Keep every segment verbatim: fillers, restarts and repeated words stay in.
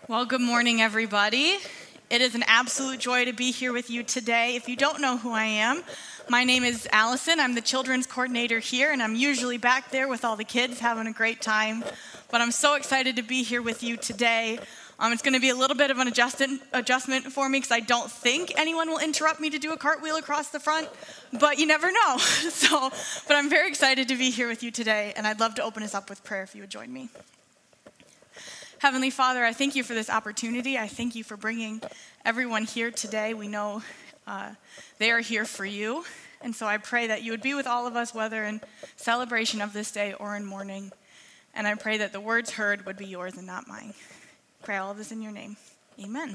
Well, good morning, everybody. It is an absolute joy to be here with you today. If you don't know who I am, my name is Allison. I'm the children's coordinator here, and I'm usually back there with all the kids having a great time. But I'm so excited to be here with you today. Um, it's going to be a little bit of an adjustment adjustment for me because I don't think anyone will interrupt me to do a cartwheel across the front, but you never know. So, but I'm very excited to be here with you today, and I'd love to open us up with prayer if you would join me. Heavenly Father, I thank you for this opportunity. I thank you for bringing everyone here today. We know uh, they are here for you. And so I pray that you would be with all of us, whether in celebration of this day or in mourning. And I pray that the words heard would be yours and not mine. Pray all of this in your name. Amen.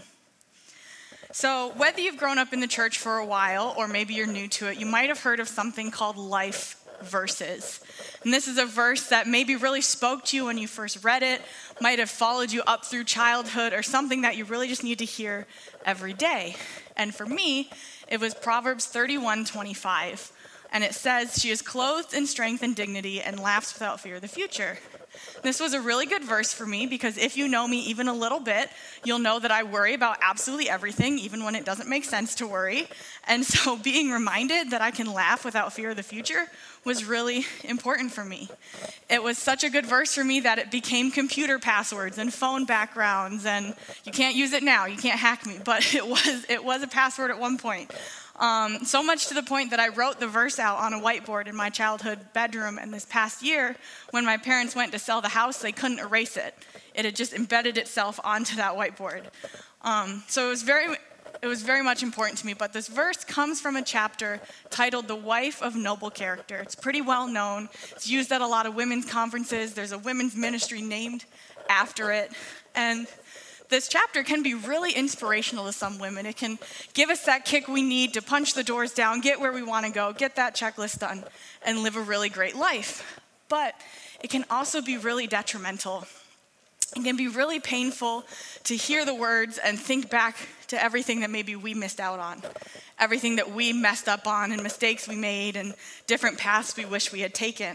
So whether you've grown up in the church for a while or maybe you're new to it, you might have heard of something called life verses. And this is a verse that maybe really spoke to you when you first read it, might have followed you up through childhood, or something that you really just need to hear every day. And for me, it was Proverbs thirty-one twenty-five. And it says, "She is clothed in strength and dignity and laughs without fear of the future." This was a really good verse for me because if you know me even a little bit, you'll know that I worry about absolutely everything, even when it doesn't make sense to worry. And so being reminded that I can laugh without fear of the future was really important for me. It was such a good verse for me that it became computer passwords and phone backgrounds, and you can't use it now, you can't hack me, but it was it was a password at one point. Um, so much to the point that I wrote the verse out on a whiteboard in my childhood bedroom, and this past year, when my parents went to sell the house, they couldn't erase it. It had just embedded itself onto that whiteboard. Um, so it was very it was very much important to me, but this verse comes from a chapter titled "The Wife of Noble Character." It's pretty well known. It's used at a lot of women's conferences. There's a women's ministry named after it, and this chapter can be really inspirational to some women. It can give us that kick we need to punch the doors down, get where we want to go, get that checklist done, and live a really great life. But it can also be really detrimental. It can be really painful to hear the words and think back to everything that maybe we missed out on, everything that we messed up on and mistakes we made and different paths we wish we had taken.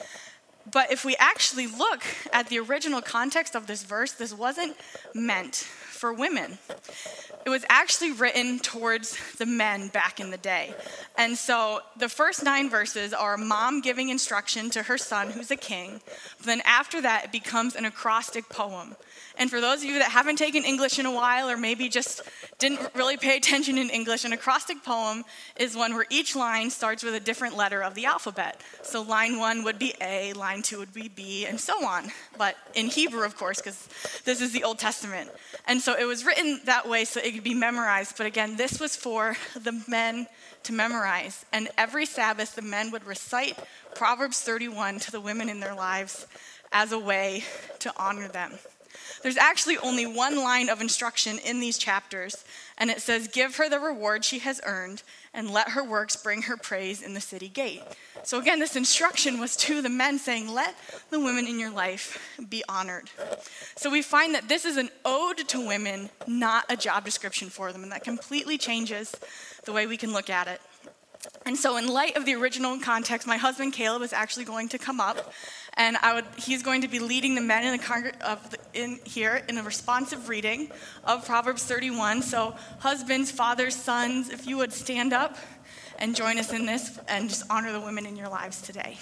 But if we actually look at the original context of this verse, this wasn't meant for women. It was actually written towards the men back in the day. And so the first nine verses are a mom giving instruction to her son, who's a king. But then after that, it becomes an acrostic poem. And for those of you that haven't taken English in a while, or maybe just didn't really pay attention in English, an acrostic poem is one where each line starts with a different letter of the alphabet. So line one would be A, line two would be B, and so on. But in Hebrew, of course, because this is the Old Testament. And so it was written that way so it could be memorized. But again, this was for the men to memorize. And every Sabbath, the men would recite Proverbs thirty-one to the women in their lives as a way to honor them. There's actually only one line of instruction in these chapters, and it says, "Give her the reward she has earned, and let her works bring her praise in the city gate." So again, this instruction was to the men saying, let the women in your life be honored. So we find that this is an ode to women, not a job description for them, and that completely changes the way we can look at it. And so in light of the original context, my husband Caleb is actually going to come up, and I would, he's going to be leading the men in the congr- of the, in here in a responsive reading of Proverbs thirty-one. So husbands, fathers, sons, if you would stand up and join us in this and just honor the women in your lives today.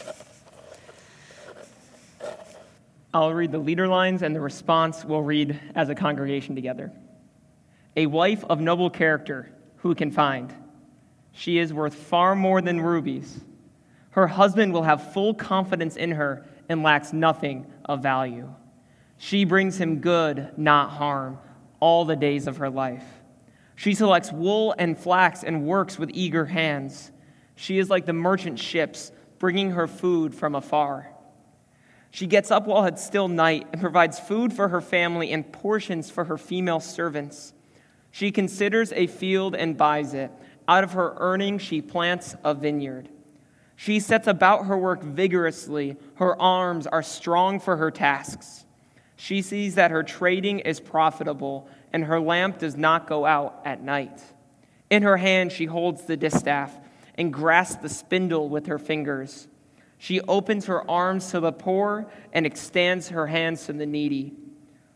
I'll read the leader lines, and the response we'll read as a congregation together. A wife of noble character, who can find? She is worth far more than rubies. Her husband will have full confidence in her and lacks nothing of value. She brings him good, not harm, all the days of her life. She selects wool and flax and works with eager hands. She is like the merchant ships, bringing her food from afar. She gets up while it's still night and provides food for her family and portions for her female servants. She considers a field and buys it. Out of her earnings, she plants a vineyard. She sets about her work vigorously. Her arms are strong for her tasks. She sees that her trading is profitable, and her lamp does not go out at night. In her hand, she holds the distaff and grasps the spindle with her fingers. She opens her arms to the poor and extends her hands to the needy.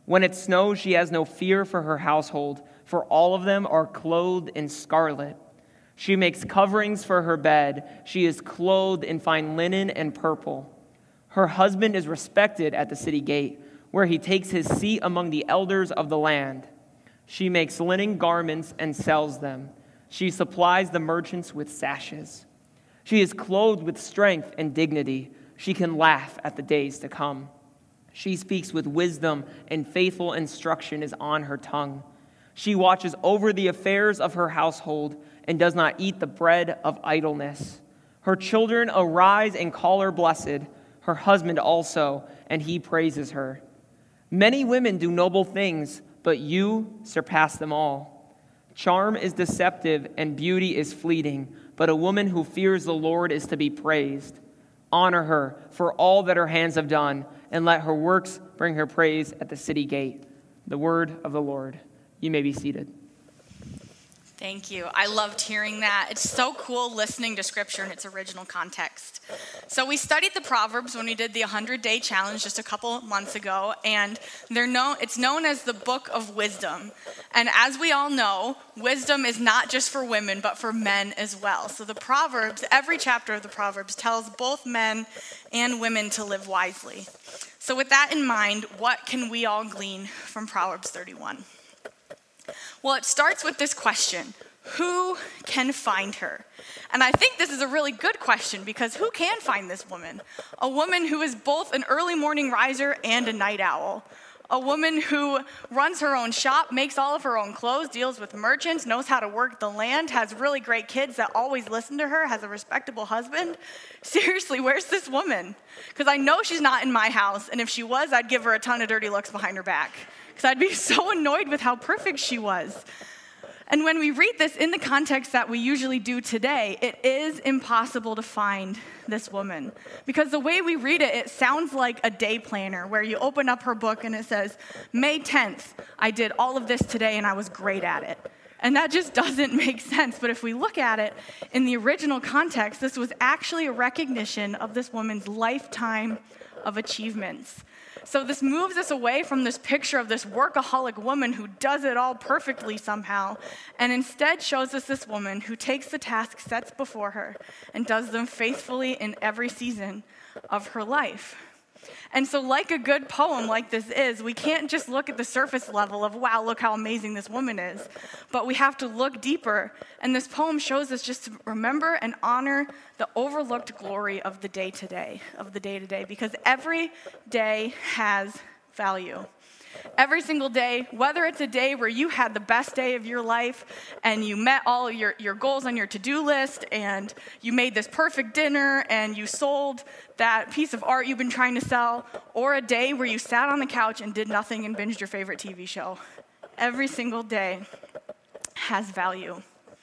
When it snows, she has no fear for her household, for all of them are clothed in scarlet. She makes coverings for her bed. She is clothed in fine linen and purple. Her husband is respected at the city gate, where he takes his seat among the elders of the land. She makes linen garments and sells them. She supplies the merchants with sashes. She is clothed with strength and dignity. She can laugh at the days to come. She speaks with wisdom, and faithful instruction is on her tongue. She watches over the affairs of her household and does not eat the bread of idleness. Her children arise and call her blessed, her husband also, and he praises her. Many women do noble things, but you surpass them all. Charm is deceptive and beauty is fleeting, but a woman who fears the Lord is to be praised. Honor her for all that her hands have done, and let her works bring her praise at the city gate. The word of the Lord. You may be seated. Thank you. I loved hearing that. It's so cool listening to Scripture in its original context. So we studied the Proverbs when we did the one hundred day challenge just a couple months ago, and they're known, it's known as the Book of Wisdom. And as we all know, wisdom is not just for women, but for men as well. So the Proverbs, every chapter of the Proverbs tells both men and women to live wisely. So with that in mind, what can we all glean from Proverbs thirty-one? Well, it starts with this question: who can find her? And I think this is a really good question, because who can find this woman? A woman who is both an early morning riser and a night owl. A woman who runs her own shop, makes all of her own clothes, deals with merchants, knows how to work the land, has really great kids that always listen to her, has a respectable husband. Seriously, where's this woman? Because I know she's not in my house, and if she was, I'd give her a ton of dirty looks behind her back, because I'd be so annoyed with how perfect she was. And when we read this in the context that we usually do today, it is impossible to find this woman. Because the way we read it, it sounds like a day planner where you open up her book and it says, May tenth, I did all of this today and I was great at it. And that just doesn't make sense. But if we look at it in the original context, this was actually a recognition of this woman's lifetime of achievements. So this moves us away from this picture of this workaholic woman who does it all perfectly somehow, and instead shows us this woman who takes the tasks set before her and does them faithfully in every season of her life. And so like a good poem like this is, we can't just look at the surface level of, wow, look how amazing this woman is, but we have to look deeper. And this poem shows us just to remember and honor the overlooked glory of the day-to-day, of the day-to-day, because every day has value. Every single day, whether it's a day where you had the best day of your life and you met all your, your goals on your to-do list and you made this perfect dinner and you sold that piece of art you've been trying to sell, or a day where you sat on the couch and did nothing and binged your favorite T V show. Every single day has value.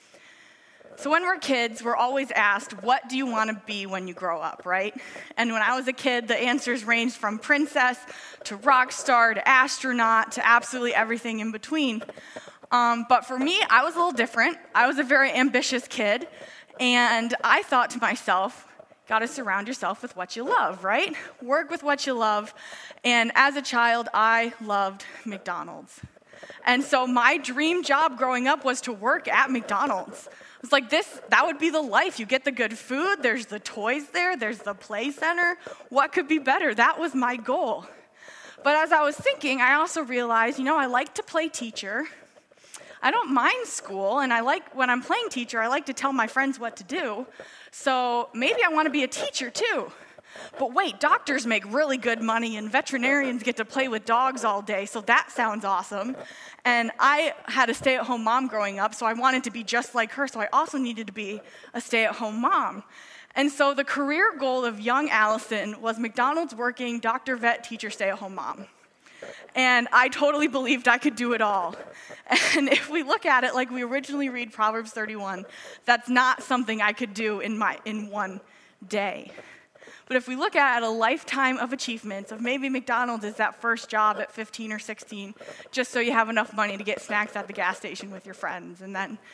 So when we're kids, we're always asked, what do you want to be when you grow up, right? And when I was a kid, the answers ranged from princess to rock star to astronaut to absolutely everything in between. Um, but for me, I was a little different. I was a very ambitious kid, and I thought to myself, gotta surround yourself with what you love, right? Work with what you love. And as a child, I loved McDonald's. And so my dream job growing up was to work at McDonald's. It's like this, that would be the life. You get the good food, there's the toys there, there's the play center. What could be better? That was my goal. But as I was thinking, I also realized, you know, I like to play teacher. I don't mind school, and I like, when I'm playing teacher, I like to tell my friends what to do. So maybe I want to be a teacher too. But wait, doctors make really good money, and veterinarians get to play with dogs all day, so that sounds awesome. And I had a stay-at-home mom growing up, so I wanted to be just like her, so I also needed to be a stay-at-home mom. And so the career goal of young Allison was McDonald's working, doctor, vet, teacher, stay-at-home mom. And I totally believed I could do it all. And if we look at it like we originally read Proverbs thirty-one, that's not something I could do in my in one day. But if we look at a lifetime of achievements, of maybe McDonald's is that first job at fifteen or sixteen, just so you have enough money to get snacks at the gas station with your friends. And then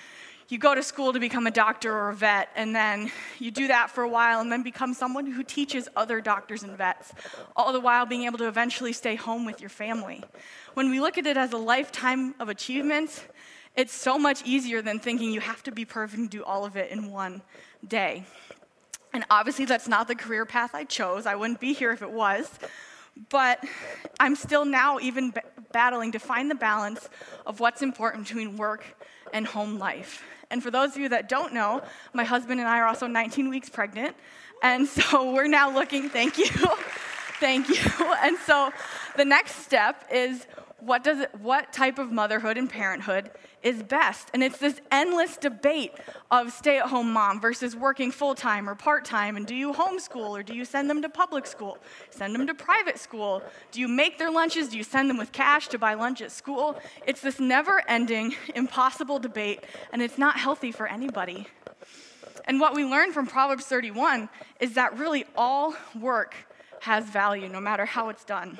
you go to school to become a doctor or a vet, and then you do that for a while and then become someone who teaches other doctors and vets, all the while being able to eventually stay home with your family. When we look at it as a lifetime of achievements, it's so much easier than thinking you have to be perfect and do all of it in one day. And obviously that's not the career path I chose. I wouldn't be here if it was. But I'm still now even b- battling to find the balance of what's important between work and home life. And for those of you that don't know, my husband and I are also nineteen weeks pregnant. And so we're now looking, thank you, thank you. And so the next step is what does it, what type of motherhood and parenthood is best? And it's this endless debate of stay-at-home mom versus working full-time or part-time, and do you homeschool or do you send them to public school? Send them to private school? Do you make their lunches? Do you send them with cash to buy lunch at school? It's this never-ending, impossible debate, and it's not healthy for anybody. And what we learn from Proverbs thirty-one is that really all work has value, no matter how it's done.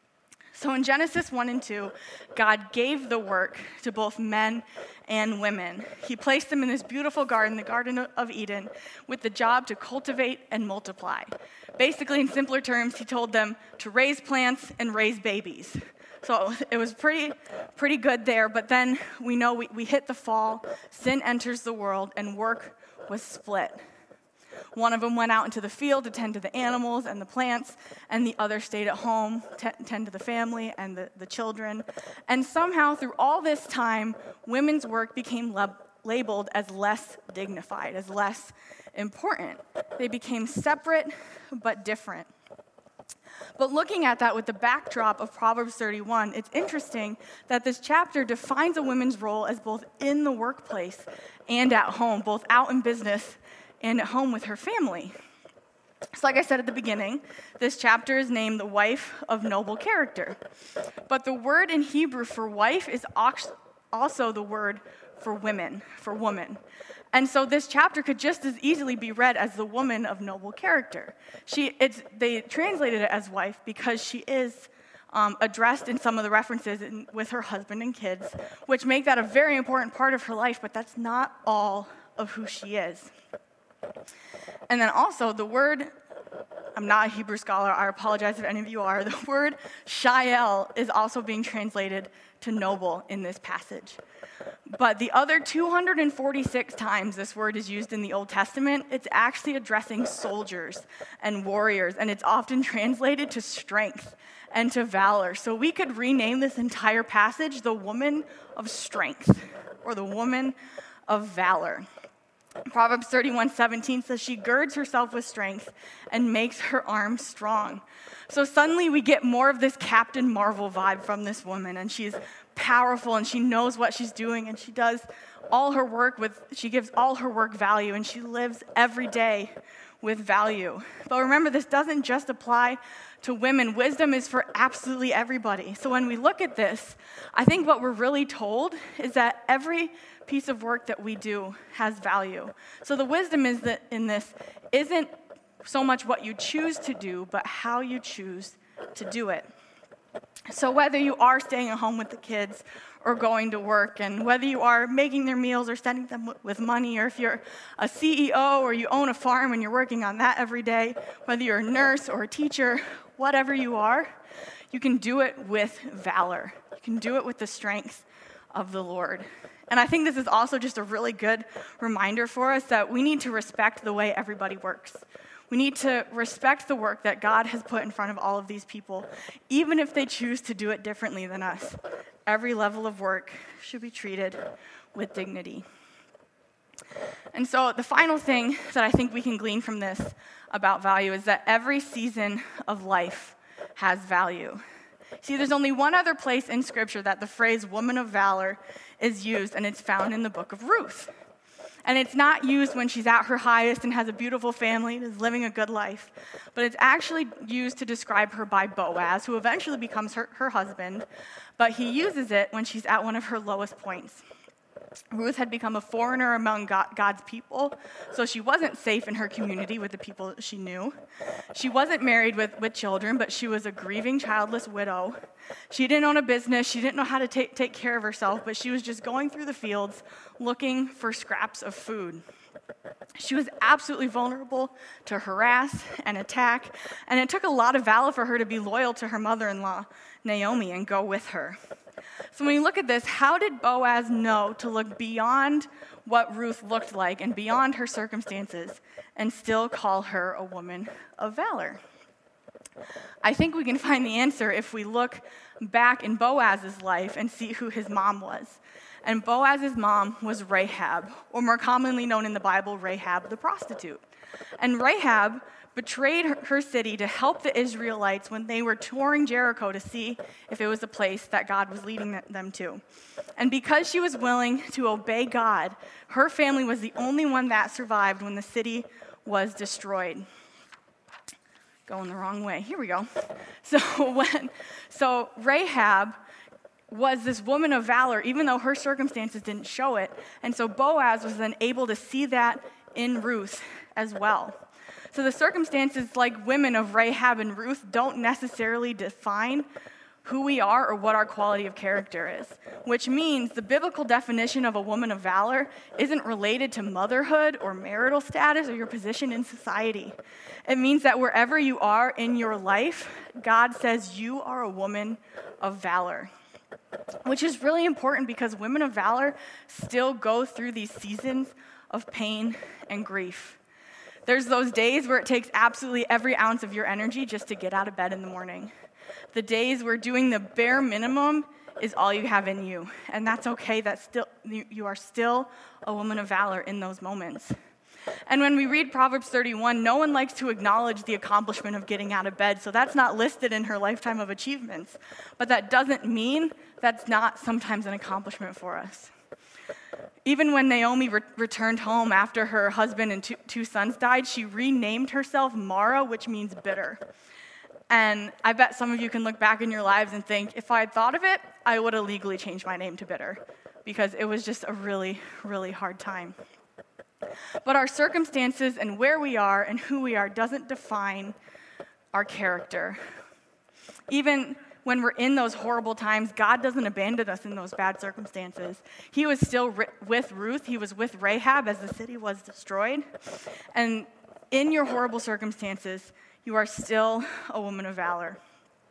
So in Genesis one and two, God gave the work to both men and women. He placed them in this beautiful garden, the Garden of Eden, with the job to cultivate and multiply. Basically, in simpler terms, he told them to raise plants and raise babies. So it was pretty, pretty good there, but then we know we, we hit the fall, sin enters the world, and work was split. One of them went out into the field to tend to the animals and the plants, and the other stayed at home to tend to the family and the, the children. And somehow, through all this time, women's work became lab- labeled as less dignified, as less important. They became separate but different. But looking at that with the backdrop of Proverbs thirty-one, it's interesting that this chapter defines a woman's role as both in the workplace and at home, both out in business and at home with her family. So like I said at the beginning, this chapter is named the wife of noble character. But the word in Hebrew for wife is also the word for women, for woman. And so this chapter could just as easily be read as the woman of noble character. She, it's, they translated it as wife because she is um, addressed in some of the references in, with her husband and kids, which make that a very important part of her life, but that's not all of who she is. And then also the word, I'm not a Hebrew scholar, I apologize if any of you are, the word shael is also being translated to noble in this passage. But the other two hundred forty-six times this word is used in the Old Testament, it's actually addressing soldiers and warriors, and it's often translated to strength and to valor. So we could rename this entire passage the woman of strength or the woman of valor. Proverbs thirty-one seventeen says she girds herself with strength and makes her arms strong. So suddenly we get more of this Captain Marvel vibe from this woman, and she's powerful and she knows what she's doing, and she does all her work with, she gives all her work value, and she lives every day with value. But remember, this doesn't just apply to women. Wisdom is for absolutely everybody. So when we look at this, I think what we're really told is that every piece of work that we do has value. So the wisdom is that in this isn't so much what you choose to do, but how you choose to do it. So whether you are staying at home with the kids or going to work, and whether you are making their meals or sending them with money, or if you're a C E O or you own a farm and you're working on that every day, whether you're a nurse or a teacher, whatever you are, you can do it with valor. You can do it with the strength of the Lord. And I think this is also just a really good reminder for us that we need to respect the way everybody works. We need to respect the work that God has put in front of all of these people, even if they choose to do it differently than us. Every level of work should be treated with dignity. And so the final thing that I think we can glean from this about value is that every season of life has value. See, there's only one other place in Scripture that the phrase woman of valor is used, and it's found in the book of Ruth. And it's not used when she's at her highest and has a beautiful family and is living a good life, but it's actually used to describe her by Boaz, who eventually becomes her, her husband, but he uses it when she's at one of her lowest points. Ruth had become a foreigner among God's people, so she wasn't safe in her community with the people she knew. She wasn't married with, with children, but she was a grieving, childless widow. She didn't own a business. She didn't know how to take, take care of herself, but she was just going through the fields looking for scraps of food. She was absolutely vulnerable to harass and attack, and it took a lot of valor for her to be loyal to her mother-in-law, Naomi, and go with her. So when you look at this, how did Boaz know to look beyond what Ruth looked like and beyond her circumstances and still call her a woman of valor? I think we can find the answer if we look back in Boaz's life and see who his mom was. And Boaz's mom was Rahab, or more commonly known in the Bible, Rahab the prostitute. And Rahab betrayed her city to help the Israelites when they were touring Jericho to see if it was a place that God was leading them to. And because she was willing to obey God, her family was the only one that survived when the city was destroyed. Going the wrong way. Here we go. So when, so Rahab was this woman of valor, even though her circumstances didn't show it. And so Boaz was then able to see that in Ruth as well. So the circumstances, like women of Rahab and Ruth, don't necessarily define who we are or what our quality of character is, which means the biblical definition of a woman of valor isn't related to motherhood or marital status or your position in society. It means that wherever you are in your life, God says you are a woman of valor, which is really important because women of valor still go through these seasons of pain and grief. There's those days where it takes absolutely every ounce of your energy just to get out of bed in the morning. The days where doing the bare minimum is all you have in you. And that's okay. That's still, you are still a woman of valor in those moments. And when we read Proverbs thirty-one, no one likes to acknowledge the accomplishment of getting out of bed. So that's not listed in her lifetime of achievements. But that doesn't mean that's not sometimes an accomplishment for us. Even when Naomi re- returned home after her husband and two, two sons died, she renamed herself Mara, which means bitter. And I bet some of you can look back in your lives and think, if I had thought of it, I would have legally changed my name to bitter, because it was just a really, really hard time. But our circumstances and where we are and who we are doesn't define our character. Even when we're in those horrible times, God doesn't abandon us in those bad circumstances. He was still ri- with Ruth. He was with Rahab as the city was destroyed. And in your horrible circumstances, you are still a woman of valor.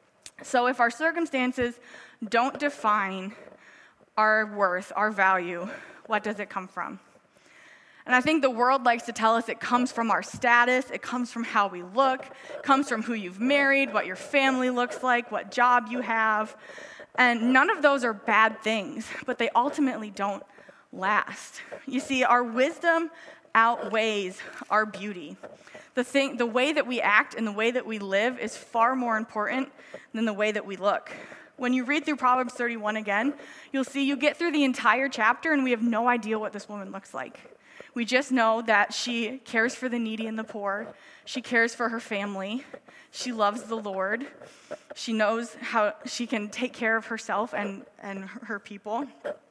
So if our circumstances don't define our worth, our value, what does it come from? And I think the world likes to tell us it comes from our status, it comes from how we look, it comes from who you've married, what your family looks like, what job you have. And none of those are bad things, but they ultimately don't last. You see, our wisdom outweighs our beauty. The thing, the way that we act and the way that we live is far more important than the way that we look. When you read through Proverbs thirty-one again, you'll see you get through the entire chapter and we have no idea what this woman looks like. We just know that she cares for the needy and the poor. She cares for her family. She loves the Lord. She knows how she can take care of herself and, and her people.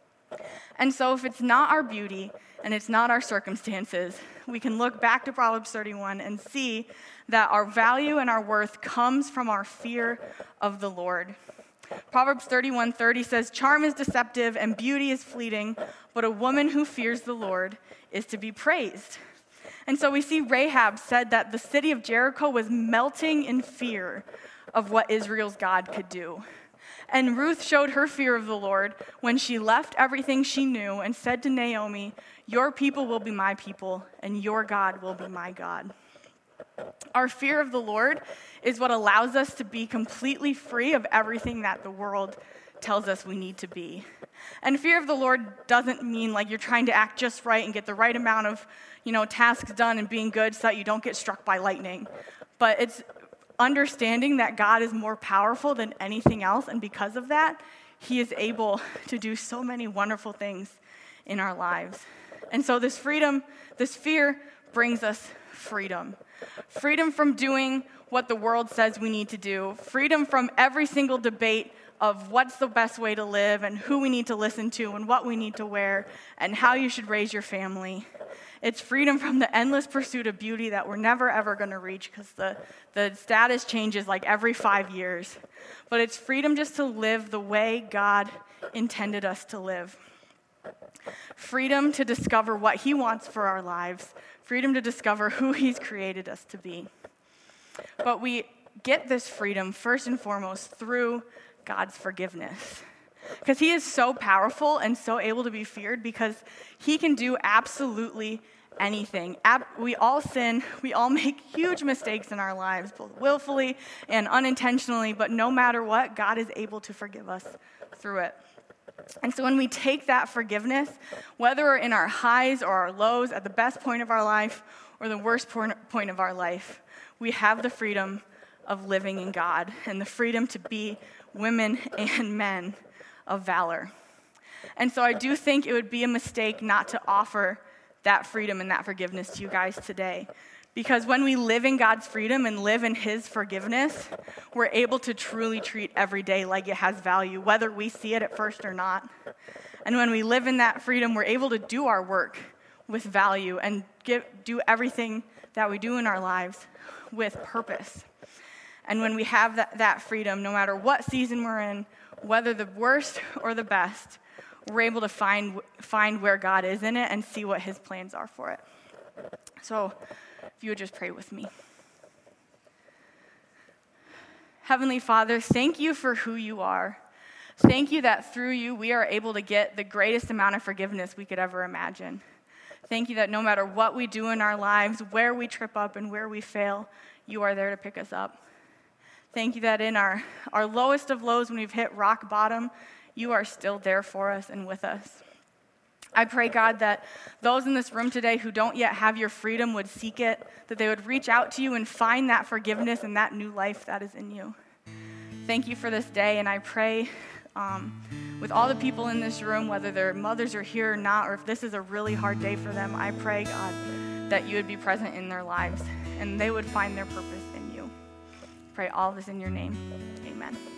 And so if it's not our beauty and it's not our circumstances, we can look back to Proverbs thirty-one and see that our value and our worth comes from our fear of the Lord. Proverbs thirty-one thirty says, "Charm is deceptive and beauty is fleeting, but a woman who fears the Lord is to be praised." And so we see Rahab said that the city of Jericho was melting in fear of what Israel's God could do. And Ruth showed her fear of the Lord when she left everything she knew and said to Naomi, "Your people will be my people, and your God will be my God." Our fear of the Lord is what allows us to be completely free of everything that the world tells us we need to be. And fear of the Lord doesn't mean like you're trying to act just right and get the right amount of, you know, tasks done and being good so that you don't get struck by lightning. But it's understanding that God is more powerful than anything else, and because of that, he is able to do so many wonderful things in our lives. And so this freedom, this fear brings us freedom. Freedom from doing what the world says we need to do. Freedom from every single debate of what's the best way to live and who we need to listen to and what we need to wear and how you should raise your family. It's freedom from the endless pursuit of beauty that we're never, ever going to reach because the, the status changes like every five years. But it's freedom just to live the way God intended us to live. Freedom to discover what he wants for our lives. Freedom to discover who he's created us to be. But we get this freedom first and foremost through God's forgiveness. Because he is so powerful and so able to be feared because he can do absolutely anything. Ab- we all sin. We all make huge mistakes in our lives, both willfully and unintentionally, but no matter what, God is able to forgive us through it. And so when we take that forgiveness, whether we're in our highs or our lows, at the best point of our life or the worst point of our life, we have the freedom of living in God and the freedom to be women and men of valor. And so I do think it would be a mistake not to offer that freedom and that forgiveness to you guys today. Because when we live in God's freedom and live in his forgiveness, we're able to truly treat every day like it has value, whether we see it at first or not. And when we live in that freedom, we're able to do our work with value and give, do everything that we do in our lives with purpose. And when we have that, that freedom, no matter what season we're in, whether the worst or the best, we're able to find find where God is in it and see what his plans are for it. So if you would just pray with me. Heavenly Father, thank you for who you are. Thank you that through you we are able to get the greatest amount of forgiveness we could ever imagine. Thank you that no matter what we do in our lives, where we trip up and where we fail, you are there to pick us up. Thank you that in our, our lowest of lows, when we've hit rock bottom, you are still there for us and with us. I pray, God, that those in this room today who don't yet have your freedom would seek it, that they would reach out to you and find that forgiveness and that new life that is in you. Thank you for this day, and I pray um, with all the people in this room, whether their mothers are here or not, or if this is a really hard day for them, I pray, God, that you would be present in their lives and they would find their purpose in you. Pray all this in your name. Amen.